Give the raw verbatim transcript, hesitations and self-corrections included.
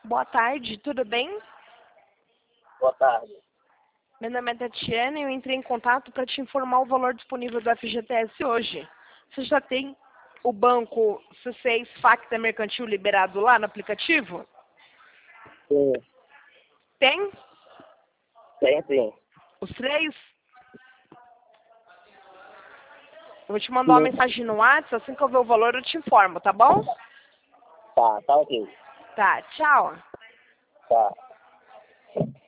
Boa tarde, tudo bem? Boa tarde. Meu nome é Tatiana e eu entrei em contato para te informar o valor disponível do F G T S hoje. Você já tem o banco C seis Facta Mercantil liberado lá no aplicativo? Sim, Tem? tem sim. Os três? Eu vou te mandar uma Sim. mensagem no WhatsApp, assim que eu ver o valor eu te informo, tá bom? Tá, tá ok. Tá, tchau. Tá.